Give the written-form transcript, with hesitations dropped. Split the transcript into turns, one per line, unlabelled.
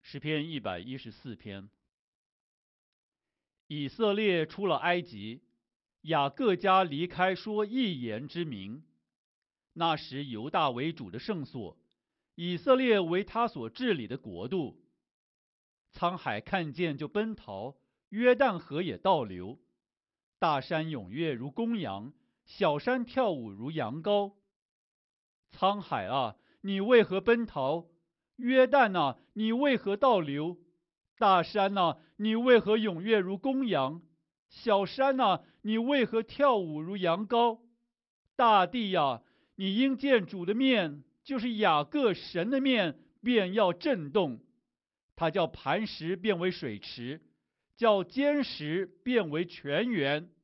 诗篇114篇。以色列出了埃及，雅各家离开说一言之名。那时犹大为主的圣所，以色列为他所治理的国度。沧海看见就奔逃，约旦河也倒流。大山踊跃如公羊，小山跳舞如羊羔。沧海啊，你为何奔逃？约旦啊，你为何倒流？大山啊，你为何踊跃如公羊？小山啊，你为何跳舞如羊羔？大地啊，你因见主的面，就是雅各神的面，便要震动。他叫磐石变为水池，叫坚石变为泉源。